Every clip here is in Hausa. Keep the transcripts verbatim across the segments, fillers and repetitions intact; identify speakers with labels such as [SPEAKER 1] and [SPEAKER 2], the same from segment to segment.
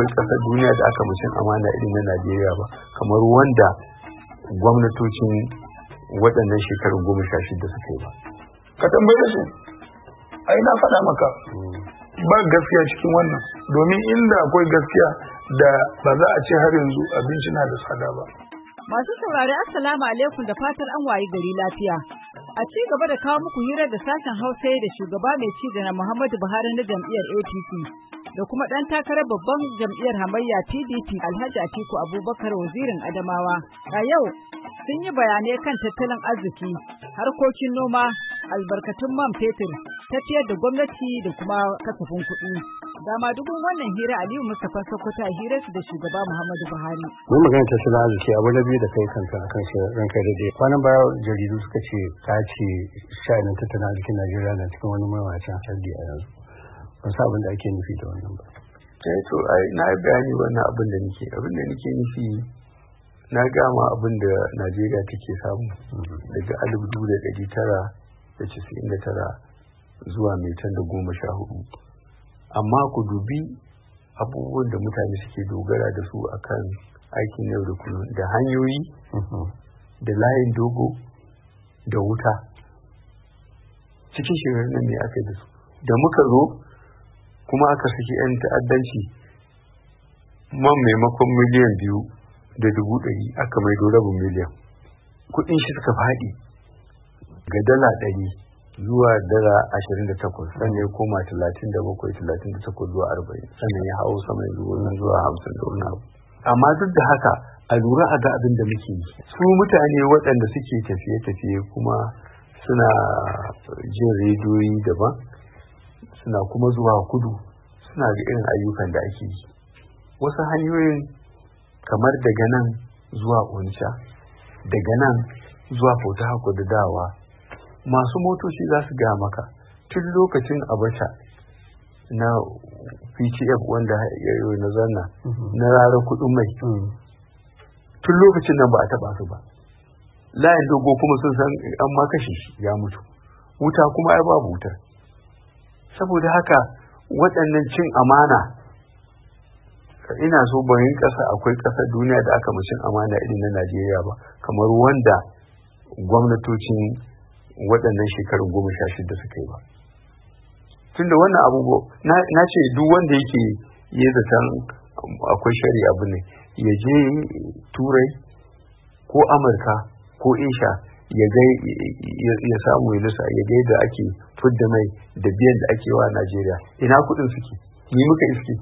[SPEAKER 1] akwai ƙasar duniya da aka mushin amana irin na Najeriya ba, kamar wanda gwamnatocin waɗannan shekarun goma sha shida suka yi ba.
[SPEAKER 2] Ka tambaye su, ai na faɗa maka ba gaskiya cikin wannan, domin inda akwai gaskiya da ba za a ce har yanzu abinci na da tsada ba.
[SPEAKER 3] Masu saurari assalamu alaikum da fatar an wayi gari lafiya. A ci gaba da kawo muku hirar da sashen Hausa da shugaba mai ci da Muhammadu Buhari na jam'iyyar A P C da kuma ɗan takarar babban jam'iyyar hamayya P D P Alhaji Atiku Abubakar wazirin Adamawa. A yau sun yi bayanai kan tattalin arziki, harkokin noma, albarkatun man fetur, tafiyar da gwamnati da kuma kasafin kuɗi. Dama dubun wannan hira Aliyu Mustapha Sokoto hira su da shugaba Muhammadu Buhari.
[SPEAKER 4] Mun magana tattalin arziki abu na biyu da kai kanka akan shi ranka da dai. Kwanan baya jaridu suka ce ta ce sha'anin tattalin arzikin Najeriya na cikin wani mawacin hardi a yanzu. Ban sa abin da ake nufi da wannan ba.
[SPEAKER 1] Eh to ai na bayani wannan abin da nake abin da nake nufi na gama abin da Najeriya take samu daga alif dubu da ɗari tara da casa'in da tara zuwa mai tan da goma sha hudu. Amma ku dubi abubuwan da mutane suke dogara da su akan aikin yau da kullum, da hanyoyi da layin dogo da wuta. Cikin shirin nan ne aka yi da su. Da muka zo kuma aka saki 'yan ta'addanci, man maimakon miliyan biyu da dubu ɗari aka maido rabin miliyan. Kuɗin shi suka faɗi ga dala ɗari zuwa dala ashirin da takwas, sannan ya koma talatin da bakwai talatin da takwas zuwa arba'in, sannan ya hau sama ya zuwa nan zuwa hamsin da wani abu. Amma duk da haka a lura a ga abin da muke yi. Su mutane waɗanda suke tafiye-tafiye kuma suna jin rediyoyi daban, suna kuma zuwa kudu, suna ga irin ayyukan da ake yi. Wasu hanyoyin kamar daga nan zuwa Onitsha, daga nan zuwa Port Harcourt da dawa, masu motoci za su gaya maka tun lokacin Abacha na P T F wanda ya yi na zanna na rara kudin mai, tun lokacin nan ba a taba su ba. Layin dogo kuma sun san an ma kashe shi ya mutu, wuta kuma ai babu wutar. Saboda haka waɗannan cin amana, ina so bayan ƙasa akwai ƙasar duniya da aka mushin amana irin na Najeriya ba, kamar wanda gwamnatocin waɗannan shekarun goma sha shida suka yi ba. Tunda wannan abubuwa na ce duk wanda yake yi zaton akwai shari'a abu ne, ya je Turai ko Amurka ko Asia ya ga ya samu ya lissa ya ga yadda ake fidda mai da biyan da ake wa Najeriya. Ina kuɗin suke? Ni muka iske.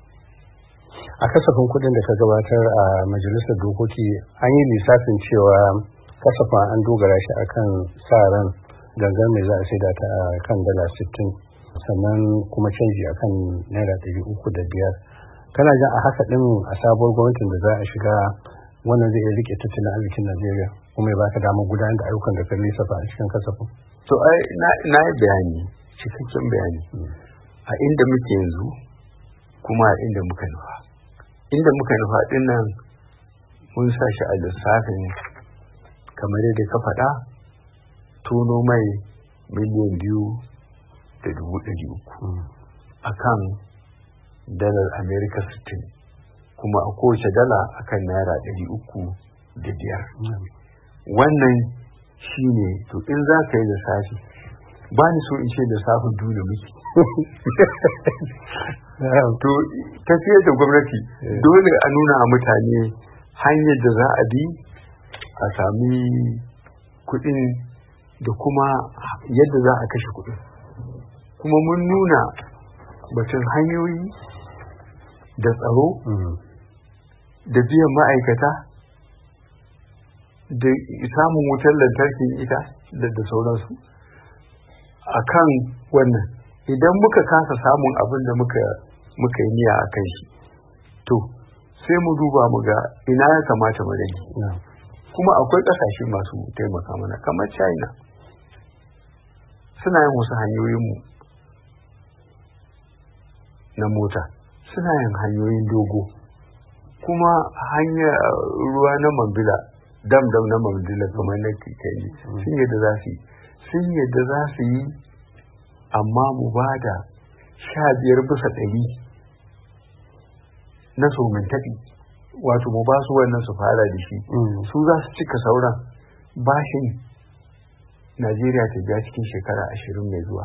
[SPEAKER 4] A kasafin kuɗin da ka gabatar a majalisar dokoki an yi lissafin cewa kasafin an dogara shi akan sa ran gangan mai za a saida ta a kan dala sittin, sannan kuma canji akan naira ɗari uku da biyar. Kana jin a haka ɗin a sabuwar gwamnatin da za a shiga wannan zai iya rike tattalin arzikin Najeriya kuma ya baka damar gudanar da ayyukan da ka lissafa a cikin kasafin?
[SPEAKER 1] To ai na yi bayani, cikakken bayani a inda muke yanzu kuma a inda muka nufa. Inda muka nufa ɗin nan mun sa shi a lissafin kamar yadda ka faɗa, tono mai miliyan biyu da dubu ɗari uku a kan dalar Amerika sittin, kuma a kowace dala a kan naira ɗari uku da biyar. Wannan shi ne, to in za ka yi lissafi, ba ni so in ce lissafin dole muke. To tafiyar da gwamnati dole a nuna a mutane hanyar da za a bi a sami kuɗin da kuma yadda za a kashe kuɗin. Kuma mun nuna batun hanyoyi da tsaro da biyan ma'aikata da samun wutar lantarkin ita da sauransu. A kan wannan, idan muka kasa samun abin da muka muka yi niyya a kan shi, to sai mu duba mu ga ina ya kamata mu rage. Kuma akwai ƙasashe masu taimaka mana kamar China, suna yin wasu hanyoyinmu na mota, suna yin hanyoyin dogo, kuma hanyar ruwa na Mambila, dam dam na Mambila kamar na Kikani, sun yadda za su yi sun yadda za su yi amma mu ba da sha biyar bisa ɗari na somin taɓi, wato mu ba su wannan su fara da shi, su za su cika sauran bashin Najeriya ta biya cikin shekara ashirin mai zuwa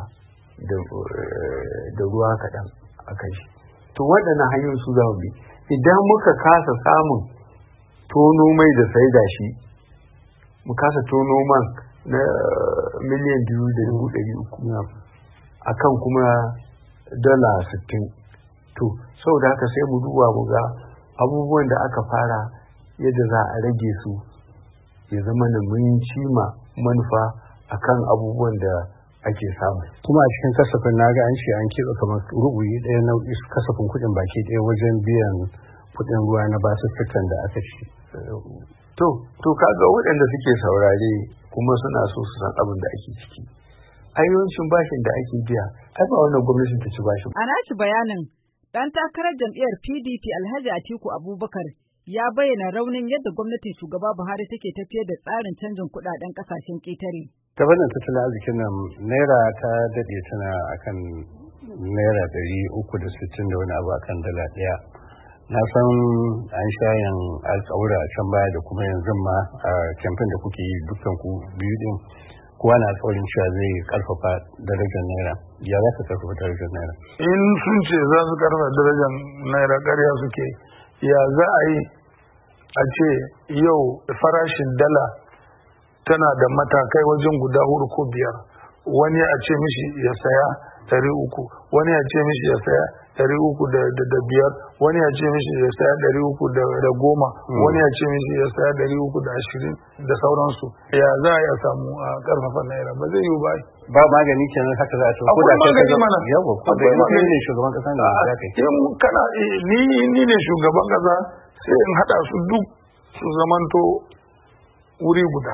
[SPEAKER 1] da ruwa kaɗan a kai shi. To waɗannan hanyoyin su za mu bi. Idan muka kasa samun tono mai da sai da shi, mu kasa tono man na miliyan biyu da dubu ɗari uku a kan kuma dala sittin. To saboda haka sai mu duba mu ga abubuwan da aka fara yadda za a rage su ya zama na mun cima manufa akan abubuwan da ake samu.
[SPEAKER 4] Kuma a cikin kasafin na ga an ce an keɓe kamar rubuyi ɗaya na kasafin kuɗin baki ɗaya wajen biyan kuɗin ruwa na basussukan da aka ci.
[SPEAKER 1] To, to kaga waɗanda suke saurare kuma suna so su san abin da ake ciki. Ayyancin bashin da ake biya, ai ba wannan gwamnatin ta ci bashin.
[SPEAKER 3] A nashi bayanin, ɗan takarar jam'iyyar P D P Alhaji Atiku Abubakar ya bayyana raunin yadda gwamnatin shugaba Buhari take tafiyar da tsarin canjin kuɗaɗen ƙasashen ƙetare.
[SPEAKER 4] Ta fannin tattalin arzikin nan, naira ta daɗe tana akan naira ɗari uku da sittin da wani abu akan dala ɗaya. Na san an shayin alƙawura a can baya da kuma yanzu ma a kamfen da kuke yi dukkan ku biyu din, kowa na alƙawarin cewa zai karfafa darajar naira. Ya za ka karfafa darajar naira?
[SPEAKER 2] In sun ce za su karfafa darajar naira, ƙarya suke. Ya za a yi a ce yau farashin dala tana da matakai wajen guda hudu ko biyar, wani a ce mishi ya saya ɗari uku, wani a ce mishi ya saya ɗari uku da biyar, wani a ce mishi ya saya ɗari uku da goma, wani a ce mishi ya saya ɗari uku da ashirin da sauransu. Ya za a samu a karfafa naira? Ba zai yi ba.
[SPEAKER 4] Ba magani kenan haka za a ce ko da
[SPEAKER 2] magani mana.
[SPEAKER 4] Yawa, ko da kai ne shugaban kasa ne za ka yi.
[SPEAKER 2] In kana ni ni ne shugaban kasa, sai in hada su duk su zamanto wuri guda.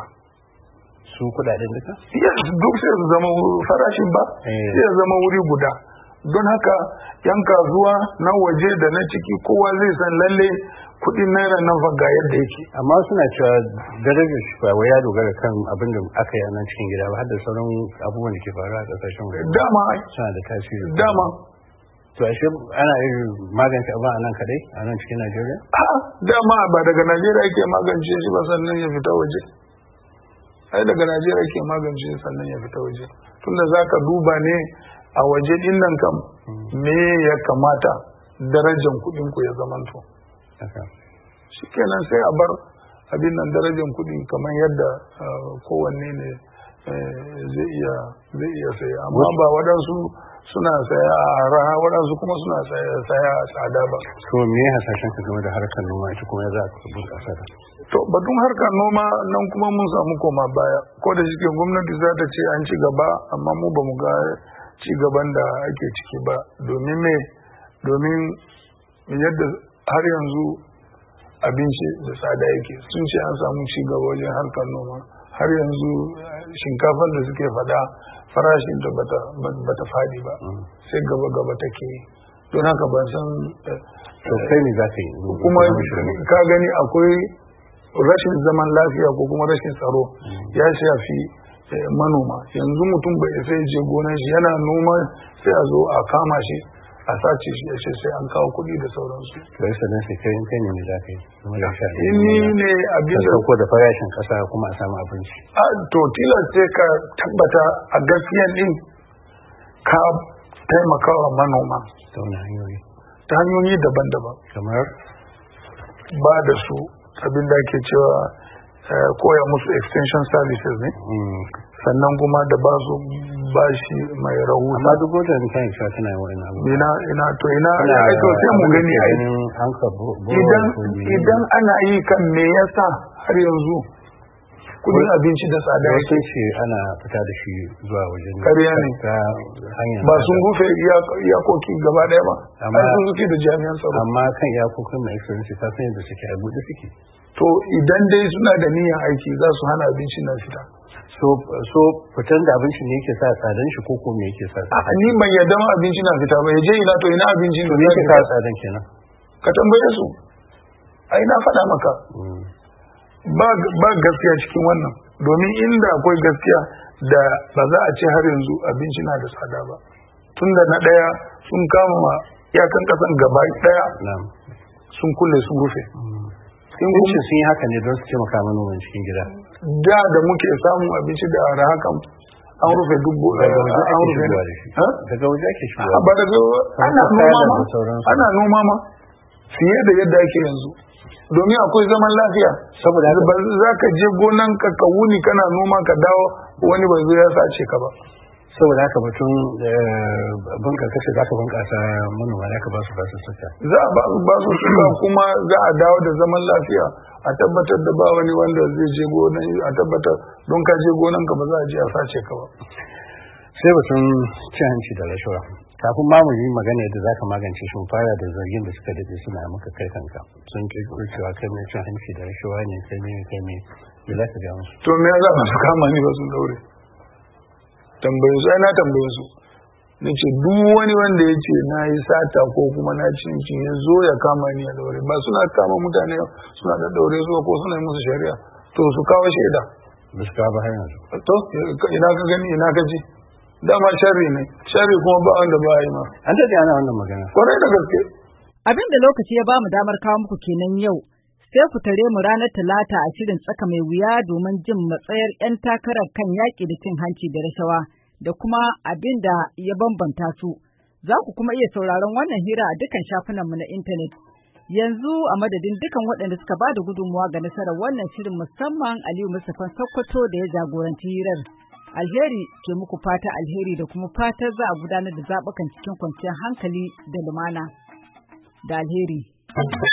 [SPEAKER 4] Su kudaden duka?
[SPEAKER 2] Yes, duk sai su zama farashin ba, sai ya zama wuri guda. Don haka yan kasuwa na waje da na ciki kowa zai san lalle kudin naira nan fa ga yadda yake.
[SPEAKER 4] Amma suna cewa darajar shi ba wai ya dogara kan abin da aka yi a nan cikin gida ba, har da sauran abubuwan da ke faruwa a kasashen waje.
[SPEAKER 2] Dama
[SPEAKER 4] suna da tasiri.
[SPEAKER 2] Dama.
[SPEAKER 4] To ashe ana irin magance abu a nan kadai a nan cikin Najeriya?
[SPEAKER 2] A'a, dama ba daga Najeriya yake magance shi ba sannan ya fita waje. Ai daga Najeriya yake magance shi sannan ya fita waje. Tunda zaka duba ne a waje din nan kam me ya kamata darajar kuɗin ku ya zamanto. Shikenan sai a bar abin nan darajar kuɗi kamar yadda kowanne ne zai iya zai iya saya, amma ba waɗansu suna saya a raha waɗansu kuma suna saya a tsada ba.
[SPEAKER 4] To me hasashen ka game da harkar noma ita kuma ya za ka bunƙasa ta?
[SPEAKER 2] To batun harkar noma nan kuma mun samu koma baya, ko da shi gwamnati za ta ce an ci gaba, amma mu ba mu ga ci gaban da ake ciki ba. Domin me? Domin yadda har yanzu abinci da tsada yake. Sun ce an samu ci gaba wajen harkar noma, har yanzu shinkafar da suke fada farashin da bata bata fadi ba, sai gaba gaba take. Don haka ban san
[SPEAKER 4] to kai ne za ka yi.
[SPEAKER 2] Kuma ka gani akwai rashin zaman lafiya ko kuma rashin tsaro ya shafi manoma. Yanzu mutum bai sai je gonar shi yana noma, sai a zo a kama shi a sace shi ya ce sai an kawo kuɗi da sauransu.
[SPEAKER 4] Bai sanar sai kai kai ne ne za ka yi.
[SPEAKER 2] In ni ne abin da
[SPEAKER 4] ko da farashin kasa kuma a samu abinci.
[SPEAKER 2] A to tilas sai ka tabbata a gaskiya din ka taimakawa manoma.
[SPEAKER 4] Ta wani hanyoyi?
[SPEAKER 2] Ta hanyoyi daban-daban.
[SPEAKER 4] Kamar?
[SPEAKER 2] Ba da su abin da ake cewa koya musu extension services ne. Sannan kuma da ba su bashi mai rahusa.
[SPEAKER 4] Amma duk wata da kan sha tana wani abu.
[SPEAKER 2] Ina ina to ina ai to sai mu gani ai. Idan idan ana yi kan me yasa har yanzu kudin abinci da tsada
[SPEAKER 4] yake ce ana fita da shi zuwa wajen
[SPEAKER 2] ƙarya ne ba sun rufe iyakoki gaba ɗaya ba, amma sun suke da jami'an tsaro.
[SPEAKER 4] Amma kan iyakokin mai excellency ta san yadda suke a buɗe suke.
[SPEAKER 2] To idan dai suna da niyyar aiki za su hana abinci na fita.
[SPEAKER 4] So so fitan da abinci ne yake sa tsadan shi ko ko me yake sa tsadan?
[SPEAKER 2] Ni ban yarda ma abinci na fita ba, ya je ina to ina abinci
[SPEAKER 4] to ne yake sa tsadan kenan.
[SPEAKER 2] Ka tambaye su. Ai na faɗa maka. Ba gaskiya cikin wannan, domin inda akwai gaskiya da ba za a ce har yanzu abinci na da tsada ba. Tunda na ɗaya sun kama iyakan ƙasan gaba ɗaya sun kulle sun rufe.
[SPEAKER 4] Sun sun yi haka ne don su taimaka manoman cikin gida.
[SPEAKER 2] Da da muke samun abinci da ara haka an rufe dubu
[SPEAKER 4] an rufe daga waje ake shigowa.
[SPEAKER 2] Ba daga ana noma ma ana noma ma fiye da yadda ake yanzu. Domin akwai zaman lafiya. Saboda ba za ka je gonan ka ka wuni kana noma ka dawo wani ba zai ya sace ka ba.
[SPEAKER 4] Saboda haka batun bunƙasa za ka bunƙasa manoma za ka ba su basu suka.
[SPEAKER 2] Za a ba su suka kuma za a dawo da zaman lafiya a tabbatar da ba wani wanda zai je gonan a tabbatar don ka je gonan ka ba za a je a sace ka ba.
[SPEAKER 4] Sai batun cin hanci da rashawa. Kafin ma mu yi magana yadda za ka magance shi fara da zargin da suka daɗe suna maka kai kanka. Sun ƙirƙiro cewa kai mai cin hanci da rashawa ne kai ne kai ne da za ka ga musu.
[SPEAKER 2] To me za su kama ni ba sun daure. Tambaye su ai na tambaye su na ce duk wani wanda ya ce na yi sata ko kuma na cinci ya zo ya kama ni ya daure ba suna kama mutane suna da daure su ko suna yi musu shari'a to su kawo shaida
[SPEAKER 4] ba su kawo ba har yanzu
[SPEAKER 2] to ina ka gani ina ka ji dama sharri ne sharri kuma ba wanda ba yi ma
[SPEAKER 4] an daɗe ana wannan magana
[SPEAKER 2] kwarai da gaske
[SPEAKER 3] abin da lokaci ya ba mu damar kawo muku kenan yau sai ku tare mu ranar Talata a shirin tsaka mai wuya domin jin matsayar 'yan takarar kan yaƙi da cin hanci da rashawa da kuma abin da ya bambanta su. Za ku kuma iya sauraron wannan hira a dukkan shafinanmu na intanet. Yanzu a madadin dukan waɗanda suka ba da gudunmuwa ga nasarar wannan shirin musamman Aliyu Mustapha Sokoto da ya jagoranci hirar. Alheri ke muku fata alheri da kuma fatar za a gudanar da zaɓukan cikin kwanciyar hankali da lumana. Da alheri.